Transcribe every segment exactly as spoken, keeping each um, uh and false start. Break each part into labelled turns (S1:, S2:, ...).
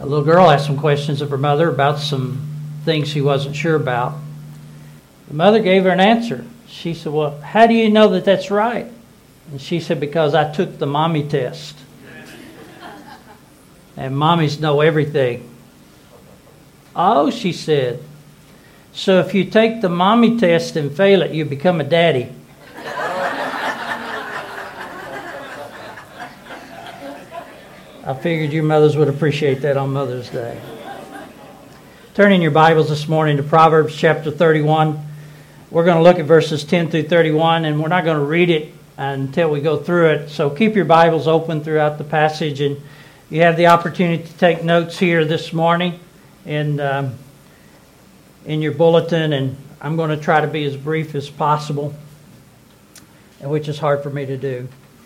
S1: A little girl asked some questions of her mother about some things she wasn't sure about. The mother gave her an answer. She said, well, how do you know that that's right? And she said, because I took the mommy test. And mommies know everything. Oh, she said, so if you take the mommy test and fail it, you become a daddy. I figured you mothers would appreciate that on Mother's Day. Turn in your Bibles this morning to Proverbs chapter thirty-one. We're going to look at verses ten through thirty-one, and we're not going to read it until we go through it. So keep your Bibles open throughout the passage, and you have the opportunity to take notes here this morning in, um, in your bulletin, and I'm going to try to be as brief as possible, which is hard for me to do.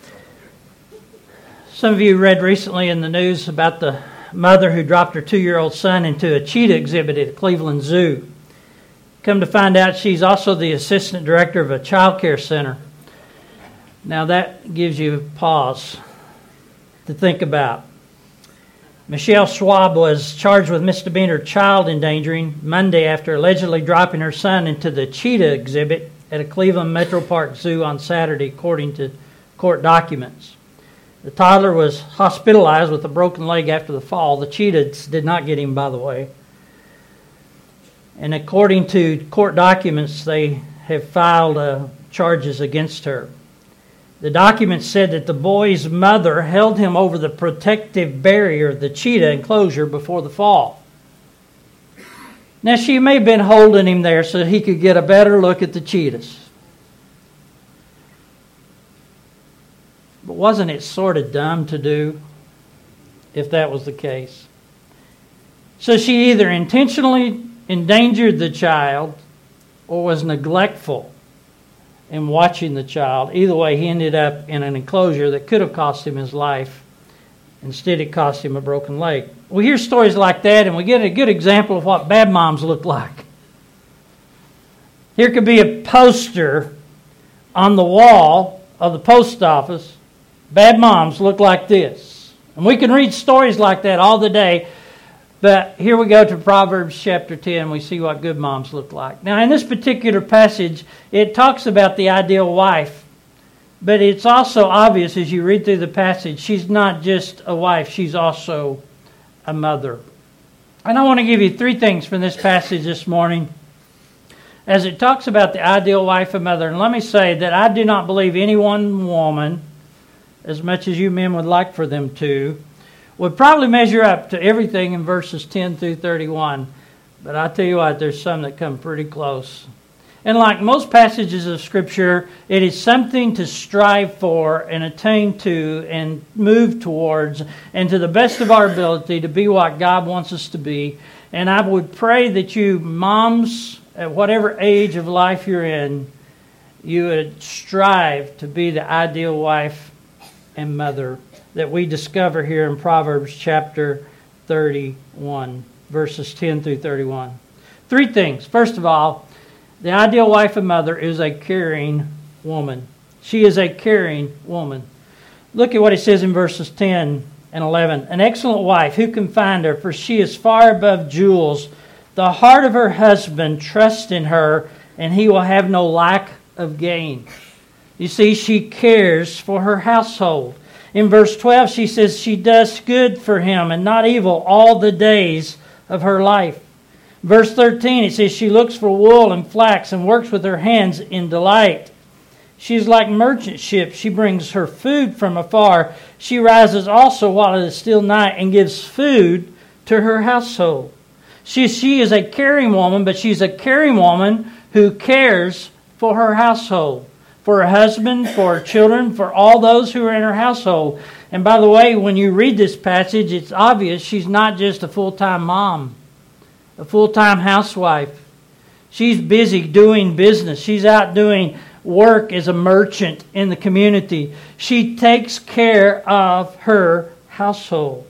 S1: Some of you read recently in the news about the mother who dropped her two-year-old son into a cheetah exhibit at Cleveland Zoo. Come to find out, she's also the assistant director of a child care center. Now that gives you pause to think about. Michelle Schwab was charged with misdemeanor child endangering Monday after allegedly dropping her son into the cheetah exhibit at a Cleveland Metro Park Zoo on Saturday, according to court documents. The toddler was hospitalized with a broken leg after the fall. The cheetahs did not get him, by the way. And according to court documents, they have filed uh, charges against her. The documents said that the boy's mother held him over the protective barrier of the cheetah enclosure before the fall. Now, she may have been holding him there so he could get a better look at the cheetahs. But wasn't it sort of dumb to do if that was the case? So she either intentionally endangered the child or was neglectful in watching the child. Either way, he ended up in an enclosure that could have cost him his life. Instead, it cost him a broken leg. We hear stories like that, and we get a good example of what bad moms look like. Here could be a poster on the wall of the post office. Bad moms look like this. And we can read stories like that all the day. But here we go to Proverbs chapter ten. We see what good moms look like. Now, in this particular passage, it talks about the ideal wife. But it's also obvious as you read through the passage, she's not just a wife, she's also a mother. And I want to give you three things from this passage this morning as it talks about the ideal wife and mother. And let me say that I do not believe any one woman, as much as you men would like for them to, would probably measure up to everything in verses ten through thirty-one. But I tell you what, there's some that come pretty close. And like most passages of Scripture, it is something to strive for and attain to and move towards, and to the best of our ability to be what God wants us to be. And I would pray that you moms, at whatever age of life you're in, you would strive to be the ideal wife and mother that we discover here in Proverbs chapter thirty-one, verses ten through thirty-one. Three things. First of all, the ideal wife and mother is a caring woman. She is a caring woman. Look at what it says in verses ten and eleven. An excellent wife, who can find her? For she is far above jewels. The heart of her husband trusts in her, and he will have no lack of gain. You see, she cares for her household. In verse twelve, she says she does good for him and not evil all the days of her life. Verse thirteen, it says she looks for wool and flax and works with her hands in delight. She is like merchant ships. She brings her food from afar. She rises also while it is still night and gives food to her household. She, she is a caring woman, but she's a caring woman who cares for her household. For her husband, for her children, for all those who are in her household. And by the way, when you read this passage, it's obvious she's not just a full-time mom, a full-time housewife. She's busy doing business. She's out doing work as a merchant in the community. She takes care of her household.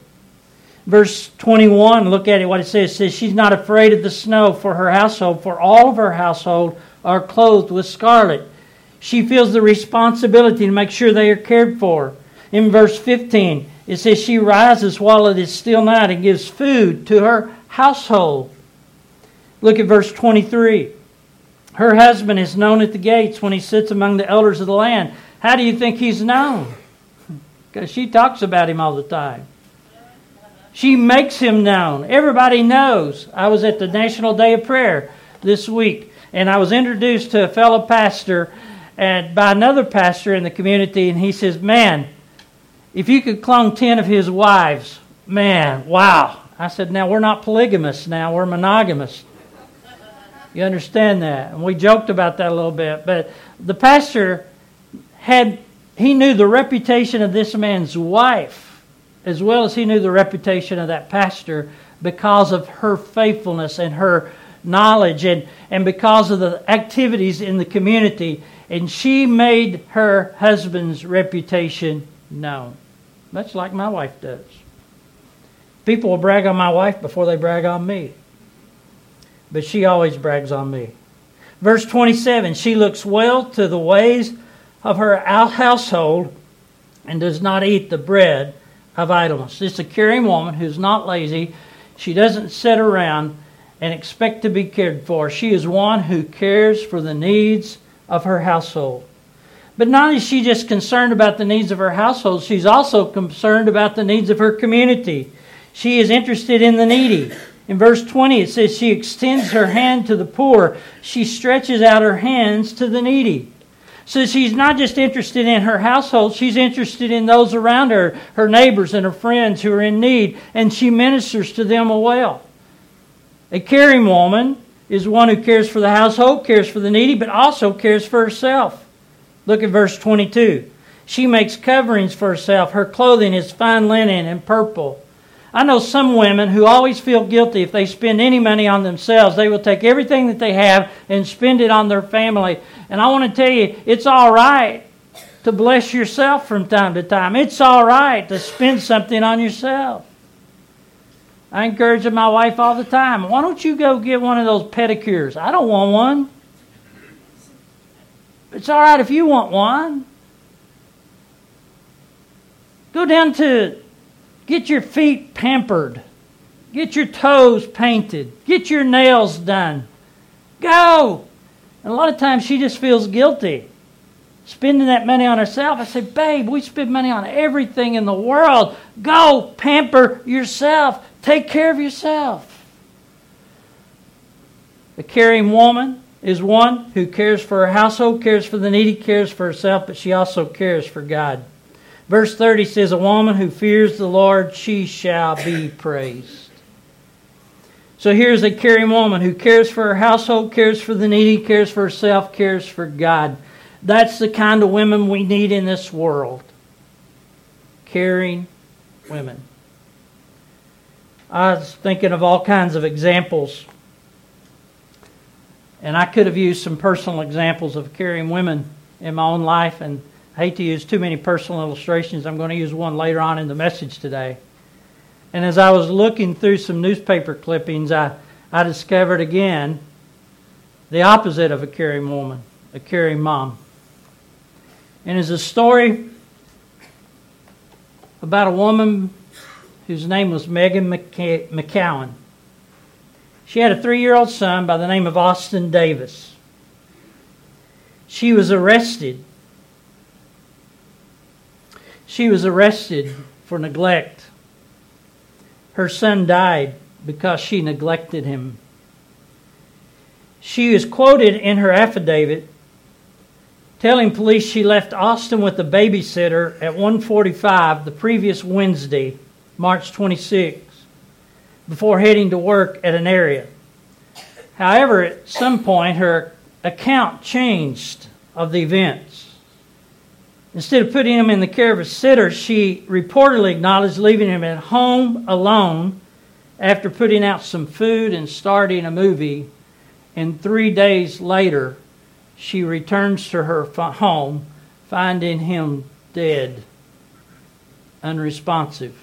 S1: Verse twenty-one, look at it, what it says. It says, she's not afraid of the snow for her household, for all of her household are clothed with scarlet. She feels the responsibility to make sure they are cared for. In verse fifteen, It says she rises while it is still night and gives food to her household. Look at verse twenty-three. Her husband is known at the gates when he sits among the elders of the land. How do you think he's known? Because she talks about him all the time. She makes him known. Everybody knows. I was at the National Day of Prayer this week, and I was introduced to a fellow pastor and by another pastor in the community, and he says, man, if you could clone ten of his wives, man, wow. I said, now we're not polygamists now, we're monogamous. You understand that? And we joked about that a little bit. But the pastor had, he knew the reputation of this man's wife as well as he knew the reputation of that pastor because of her faithfulness and her knowledge and, and because of the activities in the community. And she made her husband's reputation known. Much like my wife does. People will brag on my wife before they brag on me. But she always brags on me. Verse twenty-seven, she looks well to the ways of her household and does not eat the bread of idleness. This is a caring woman who's not lazy. She doesn't sit around and expect to be cared for. She is one who cares for the needs of her household. But not only is she just concerned about the needs of her household, she's also concerned about the needs of her community. She is interested in the needy. In verse twenty, it says she extends her hand to the poor. She stretches out her hands to the needy. So she's not just interested in her household, she's interested in those around her, her neighbors and her friends who are in need, and she ministers to them well. A caring woman is one who cares for the household, cares for the needy, but also cares for herself. Look at verse twenty-two. She makes coverings for herself. Her clothing is fine linen and purple. I know some women who always feel guilty if they spend any money on themselves. They will take everything that they have and spend it on their family. And I want to tell you, it's all right to bless yourself from time to time. It's all right to spend something on yourself. I encourage my wife all the time, why don't you go get one of those pedicures? I don't want one. It's all right if you want one. Go down to get your feet pampered. Get your toes painted. Get your nails done. Go! And a lot of times she just feels guilty spending that money on herself. I say, babe, we spend money on everything in the world. Go pamper yourself. Take care of yourself. A caring woman is one who cares for her household, cares for the needy, cares for herself, but she also cares for God. Verse thirty says, a woman who fears the Lord, she shall be praised. So here's a caring woman who cares for her household, cares for the needy, cares for herself, cares for God. That's the kind of women we need in this world. Caring women. I was thinking of all kinds of examples. And I could have used some personal examples of caring women in my own life, and I hate to use too many personal illustrations. I'm going to use one later on in the message today. And as I was looking through some newspaper clippings, I, I discovered again the opposite of a caring woman, a caring mom. And it's a story about a woman whose name was Megan McC- McCowan. She had a three-year-old son by the name of Austin Davis. She was arrested. She was arrested for neglect. Her son died because she neglected him. She is quoted in her affidavit telling police she left Austin with a babysitter at one forty-five the previous Wednesday, March twenty-sixth, before heading to work at an area. However, at some point, her account changed of the events. Instead of putting him in the care of a sitter, she reportedly acknowledged leaving him at home alone after putting out some food and starting a movie. And three days later, she returns to her home, finding him dead, unresponsive.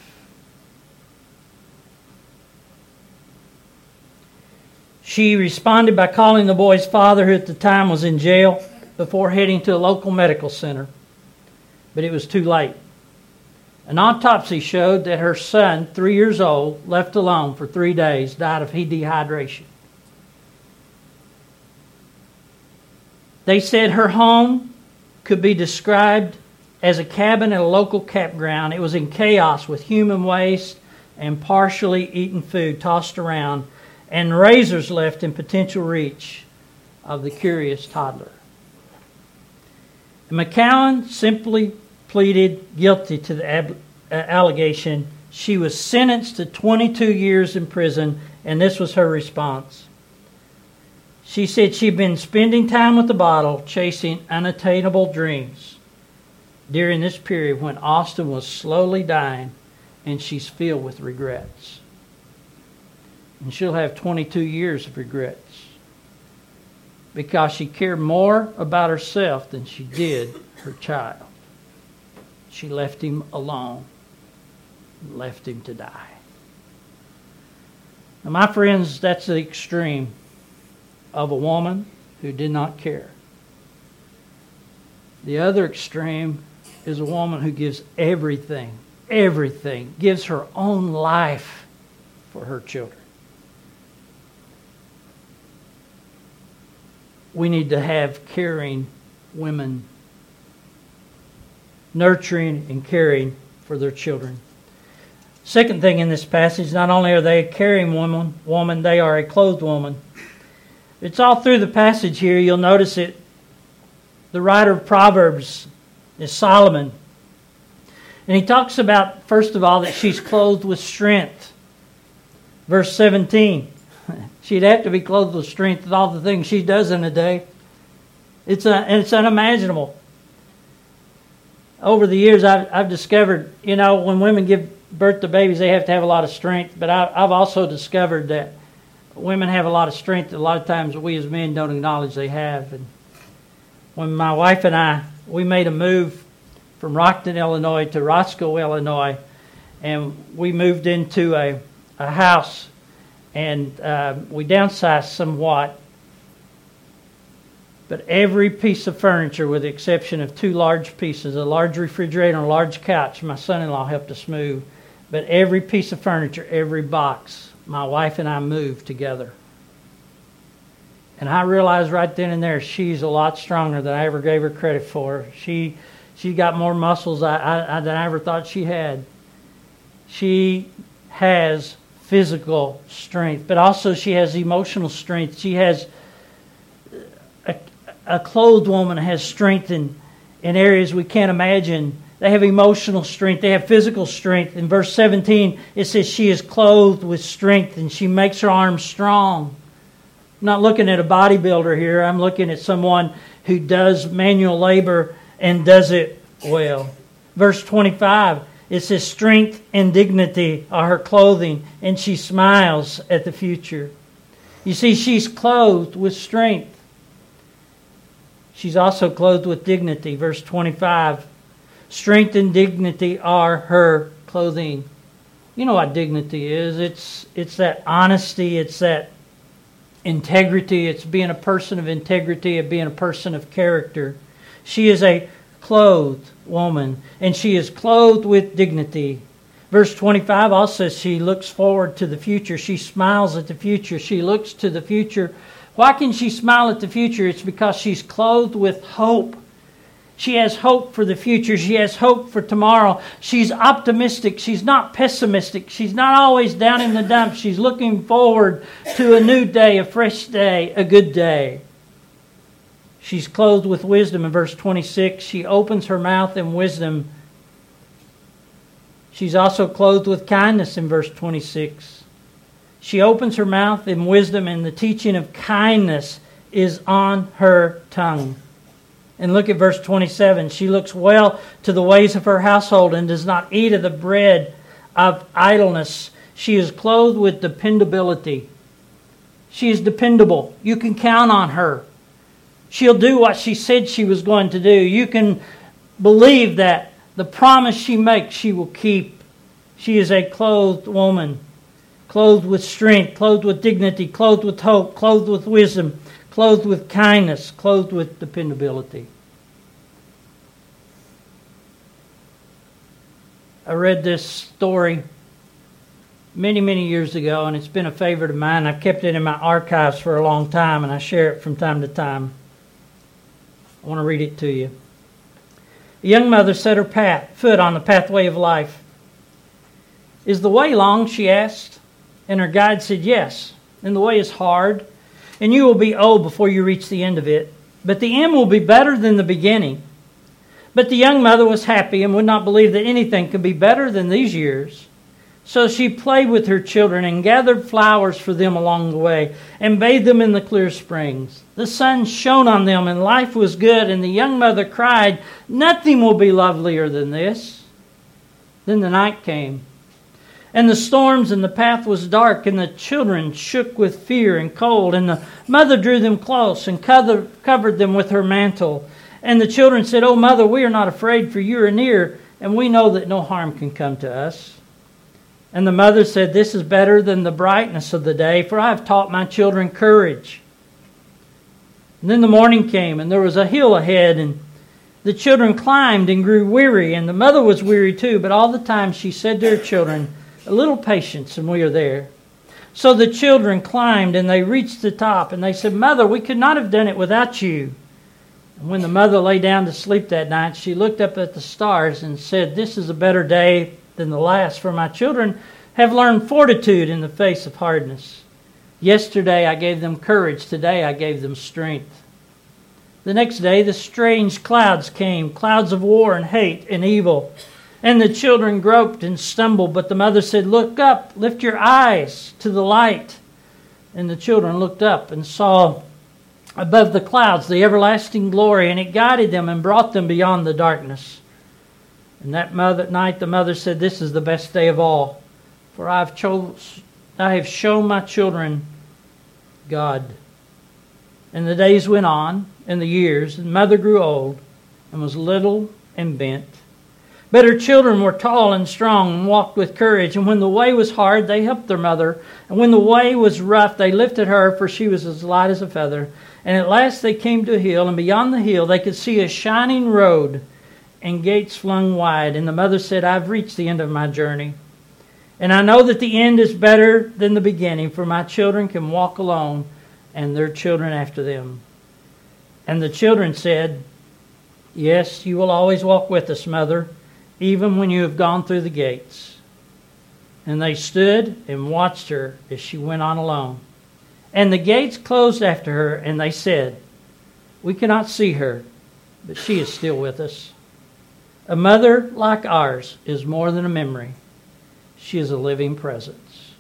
S1: She responded by calling the boy's father, who at the time was in jail, before heading to a local medical center. But it was too late. An autopsy showed that her son, three years old, left alone for three days, died of dehydration. They said her home could be described as a cabin at a local campground. It was in chaos with human waste and partially eaten food tossed around and razors left in potential reach of the curious toddler. And McCowan simply pleaded guilty to the ab- uh, allegation. She was sentenced to twenty-two years in prison, and this was her response. She said she'd been spending time with the bottle, chasing unattainable dreams during this period when Austin was slowly dying, and she's filled with regrets. And she'll have twenty-two years of regrets because she cared more about herself than she did her child. She left him alone, left him to die. Now, my friends, that's the extreme of a woman who did not care. The other extreme is a woman who gives everything, everything, gives her own life for her children. We need to have caring women, nurturing and caring for their children. Second thing in this passage, not only are they a caring woman, woman, they are a clothed woman. It's all through the passage here. You'll notice it. The writer of Proverbs is Solomon. And he talks about, first of all, that she's clothed with strength. Verse seventeen. She'd have to be clothed with strength with all the things she does in a day. It's a, it's unimaginable. Over the years, I've, I've discovered, you know, when women give birth to babies, they have to have a lot of strength. But I, I've also discovered that women have a lot of strength that a lot of times we as men don't acknowledge they have. And when my wife and I, we made a move from Rockton, Illinois to Roscoe, Illinois, and we moved into a, a house, and uh, we downsized somewhat. But every piece of furniture, with the exception of two large pieces, a large refrigerator and a large couch, my son-in-law helped us move. But every piece of furniture, every box, my wife and I moved together. And I realized right then and there, she's a lot stronger than I ever gave her credit for. She she got more muscles I, I, I, than I ever thought she had. She has physical strength, but also she has emotional strength. She has, a, a clothed woman has strength in, in areas we can't imagine. They have emotional strength. They have physical strength. In verse seventeen, it says she is clothed with strength and she makes her arms strong. I'm not looking at a bodybuilder here. I'm looking at someone who does manual labor and does it well. Verse twenty-five, it says strength and dignity are her clothing, and she smiles at the future. You see, she's clothed with strength. She's also clothed with dignity. Verse twenty-five, strength and dignity are her clothing. You know what dignity is. It's it's that honesty. It's that integrity. It's being a person of integrity. It's being a person of character. She is a clothed woman, and she is clothed with dignity. Verse twenty-five also says she looks forward to the future. She smiles at the future. She looks to the future. Why can she smile at the future? It's because she's clothed with hope. She has hope for the future. She has hope for tomorrow. She's optimistic. She's not pessimistic. She's not always down in the dumps. She's looking forward to a new day, a fresh day, a good day. She's clothed with wisdom in verse twenty-six. She opens her mouth in wisdom. She's also clothed with kindness in verse twenty-six. She opens her mouth in wisdom, and the teaching of kindness is on her tongue. And look at verse twenty-seven. She looks well to the ways of her household and does not eat of the bread of idleness. She is clothed with dependability. She is dependable. You can count on her. She'll do what she said she was going to do. You can believe that the promise she makes, she will keep. She is a clothed woman, clothed with strength, clothed with dignity, clothed with hope, clothed with wisdom, clothed with kindness, clothed with dependability. I read this story many, many years ago, and it's been a favorite of mine. I've kept it in my archives for a long time, and I share it from time to time. I want to read it to you. A young mother set her path, foot on the pathway of life. "Is the way long?" she asked. And her guide said, "Yes, and the way is hard, and you will be old before you reach the end of it. But the end will be better than the beginning." But the young mother was happy and would not believe that anything could be better than these years. So she played with her children and gathered flowers for them along the way and bathed them in the clear springs. The sun shone on them and life was good, and the young mother cried, "Nothing will be lovelier than this." Then the night came, and the storms, and the path was dark, and the children shook with fear and cold, and the mother drew them close and covered them with her mantle. And the children said, "Oh, mother, we are not afraid, for you are near, and we know that no harm can come to us." And the mother said, "This is better than the brightness of the day, for I have taught my children courage." And then the morning came, and there was a hill ahead, and the children climbed and grew weary, and the mother was weary too, but all the time she said to her children, "A little patience, and we are there." So the children climbed, and they reached the top, and they said, "Mother, we could not have done it without you." And when the mother lay down to sleep that night, she looked up at the stars and said, "This is a better day than the last, for my children have learned fortitude in the face of hardness. Yesterday I gave them courage, today I gave them strength." The next day the strange clouds came, clouds of war and hate and evil. And the children groped and stumbled, but the mother said, "Look up, lift your eyes to the light." And the children looked up and saw above the clouds the everlasting glory, and it guided them and brought them beyond the darkness. And that mother, night the mother said, "This is the best day of all, for I have, cho- I have shown my children God." And the days went on, and the years, and mother grew old, and was little and bent. But her children were tall and strong and walked with courage. And when the way was hard, they helped their mother. And when the way was rough, they lifted her, for she was as light as a feather. And at last they came to a hill, and beyond the hill they could see a shining road and gates flung wide. And the mother said, "I've reached the end of my journey. And I know that the end is better than the beginning, for my children can walk alone, and their children after them." And the children said, "Yes, you will always walk with us, mother, even when you have gone through the gates." And they stood and watched her as she went on alone. And the gates closed after her, and they said, "We cannot see her, but she is still with us." A mother like ours is more than a memory. She is a living presence.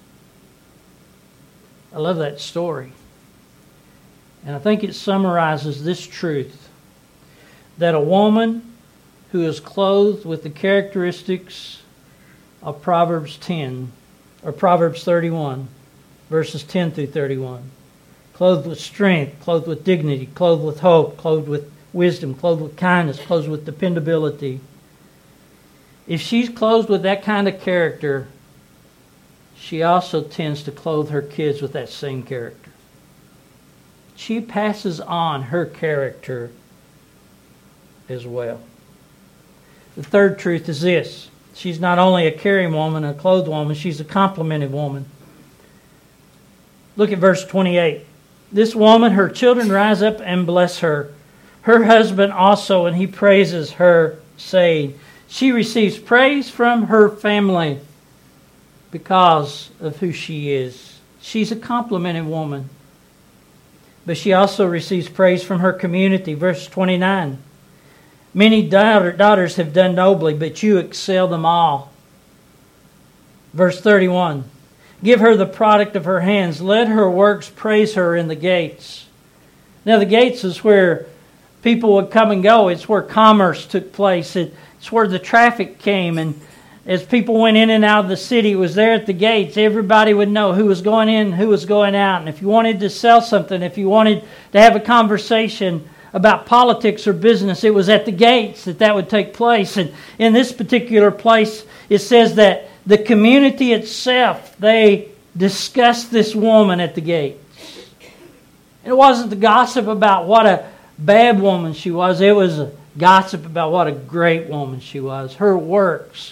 S1: I love that story. And I think it summarizes this truth, that a woman who is clothed with the characteristics of Proverbs ten, or Proverbs thirty-one, verses ten through thirty-one. Clothed with strength, clothed with dignity, clothed with hope, clothed with wisdom, clothed with kindness, clothed with dependability. If she's clothed with that kind of character, she also tends to clothe her kids with that same character. She passes on her character as well. The third truth is this: she's not only a caring woman, a clothed woman, she's a complimented woman. Look at verse twenty-eight. This woman, her children rise up and bless her. Her husband also, and he praises her, saying, she receives praise from her family because of who she is. She's a complimented woman. But she also receives praise from her community. Verse twenty-nine. Many daughter, daughters have done nobly, but you excel them all. Verse thirty-one. Give her the product of her hands. Let her works praise her in the gates. Now the gates is where people would come and go. It's where commerce took place. It's where the traffic came. And as people went in and out of the city, it was there at the gates. Everybody would know who was going in, who was going out. And if you wanted to sell something, if you wanted to have a conversation about politics or business, it was at the gates that that would take place. And in this particular place, it says that the community itself, they discussed this woman at the gates. It wasn't the gossip about what a bad woman she was. It was a gossip about what a great woman she was. Her works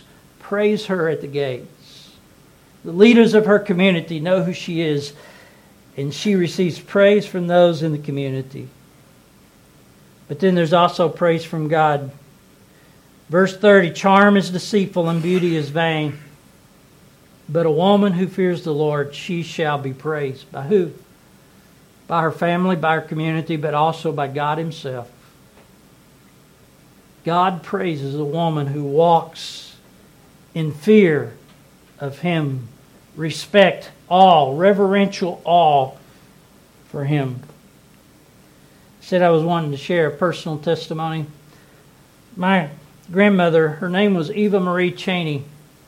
S1: praise her at the gates. The leaders of her community know who she is, and she receives praise from those in the community. But then there's also praise from God. Verse thirty, charm is deceitful and beauty is vain. But a woman who fears the Lord, she shall be praised. By who? By her family, by her community, but also by God Himself. God praises a woman who walks in fear of Him, respect, awe, reverential awe for Him. I said I was wanting to share a personal testimony. My grandmother, her name was Eva Marie Cheney.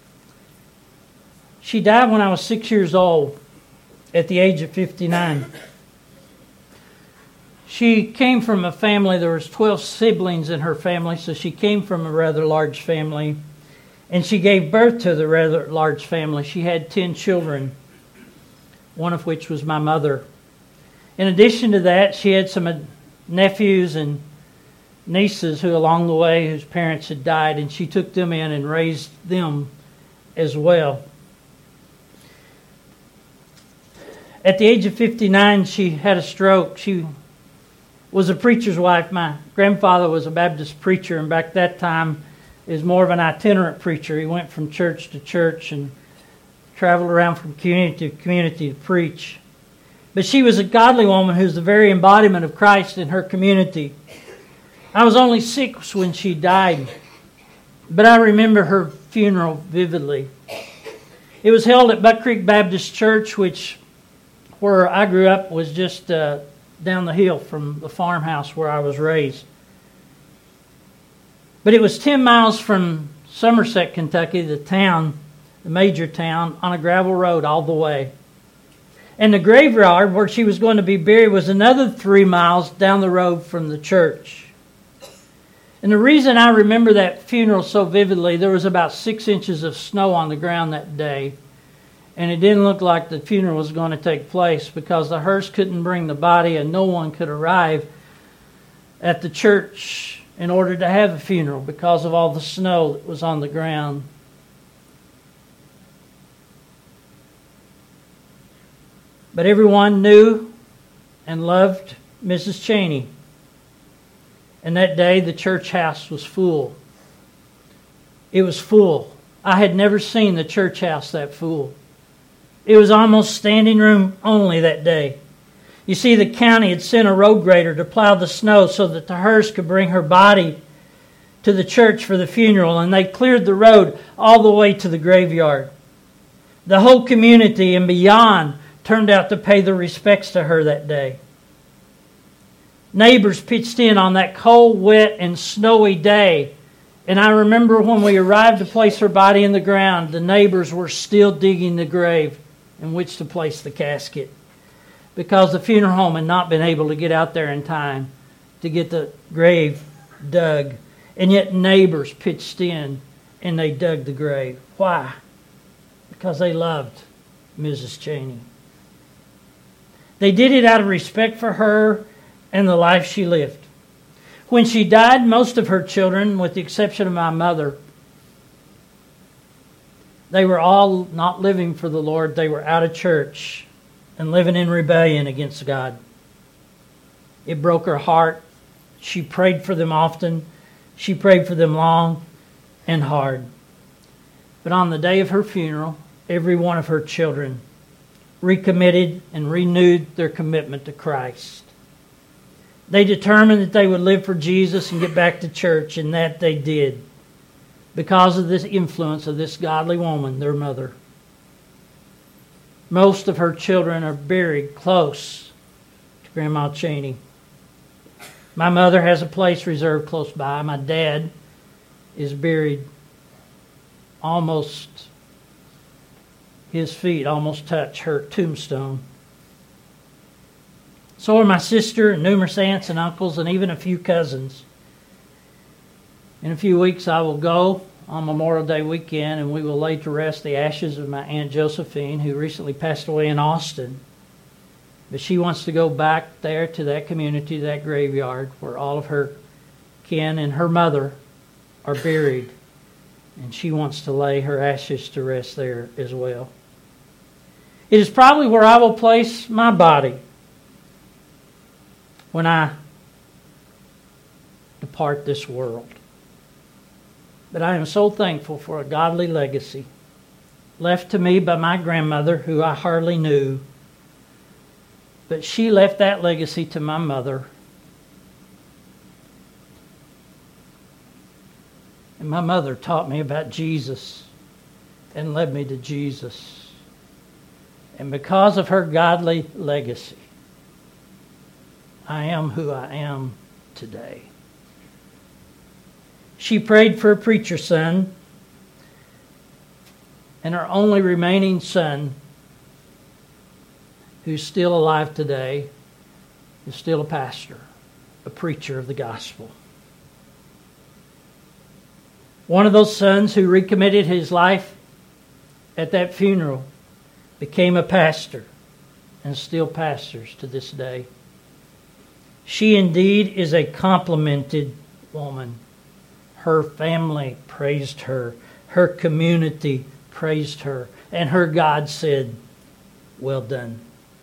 S1: She died when I was six years old, at the age of fifty-nine. She came from a family, there was twelve siblings in her family, so she came from a rather large family. And she gave birth to the rather large family. She had ten children, one of which was my mother. In addition to that, she had some nephews and nieces who along the way, whose parents had died, and she took them in and raised them as well. At the age of fifty-nine, she had a stroke. She was a preacher's wife. My grandfather was a Baptist preacher, and back that time, he was more of an itinerant preacher. He went from church to church and traveled around from community to community to preach. But she was a godly woman who was the very embodiment of Christ in her community. I was only six when she died, but I remember her funeral vividly. It was held at Buck Creek Baptist Church, which, where I grew up, was just uh, down the hill from the farmhouse where I was raised. But it was ten miles from Somerset, Kentucky, the town, the major town, on a gravel road all the way. And the graveyard where she was going to be buried was another three miles down the road from the church. And the reason I remember that funeral so vividly, there was about six inches of snow on the ground that day. And it didn't look like the funeral was going to take place because the hearse couldn't bring the body and no one could arrive at the church in order to have a funeral because of all the snow that was on the ground. But everyone knew and loved Missus Cheney. And that day the church house was full. It was full. I had never seen the church house that full. It was almost standing room only that day. You see, the county had sent a road grader to plow the snow so that the hearse could bring her body to the church for the funeral, and they cleared the road all the way to the graveyard. The whole community and beyond turned out to pay their respects to her that day. Neighbors pitched in on that cold, wet, and snowy day. And I remember when we arrived to place her body in the ground, the neighbors were still digging the grave in which to place the casket, because the funeral home had not been able to get out there in time to get the grave dug. And yet neighbors pitched in and they dug the grave. Why? Because they loved Missus Cheney. They did it out of respect for her and the life she lived. When she died, most of her children, with the exception of my mother, they were all not living for the Lord. They were out of church and living in rebellion against God. It broke her heart. She prayed for them often. She prayed for them long and hard. But on the day of her funeral, every one of her children recommitted and renewed their commitment to Christ. They determined that they would live for Jesus and get back to church, and that they did because of this influence of this godly woman, their mother. Most of her children are buried close to Grandma Cheney. My mother has a place reserved close by. My dad is buried almost, his feet almost touch her tombstone. So are my sister and numerous aunts and uncles and even a few cousins. In a few weeks I will go on Memorial Day weekend and we will lay to rest the ashes of my Aunt Josephine, who recently passed away in Austin. But she wants to go back there to that community, that graveyard, where all of her kin and her mother are buried. And she wants to lay her ashes to rest there as well. It is probably where I will place my body when I depart this world. But I am so thankful for a godly legacy left to me by my grandmother, who I hardly knew. But she left that legacy to my mother. And my mother taught me about Jesus and led me to Jesus. And because of her godly legacy, I am who I am today. She prayed for a preacher son, and her only remaining son, who's still alive today, is still a pastor, a preacher of the gospel. One of those sons who recommitted his life at that funeral became a pastor and still pastors to this day. She indeed is a complimented woman. Her family praised her. Her community praised her. And her God said, "Well done."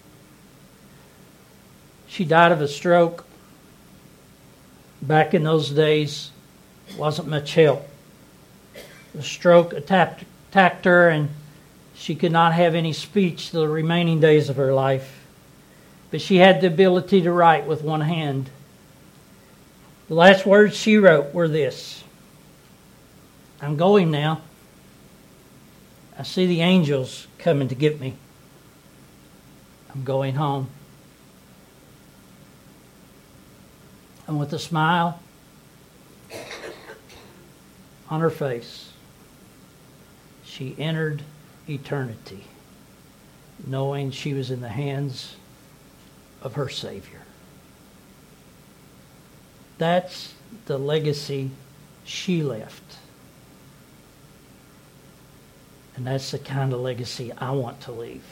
S1: She died of a stroke. Back in those days, wasn't much help. The stroke attacked, attacked her, and she could not have any speech the remaining days of her life. But she had the ability to write with one hand. The last words she wrote were this: "I'm going now. I see the angels coming to get me. I'm going home." And with a smile on her face, she entered eternity, knowing she was in the hands of her Savior. That's the legacy she left. And that's the kind of legacy I want to leave.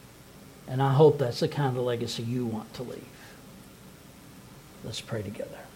S1: And I hope that's the kind of legacy you want to leave. Let's pray together.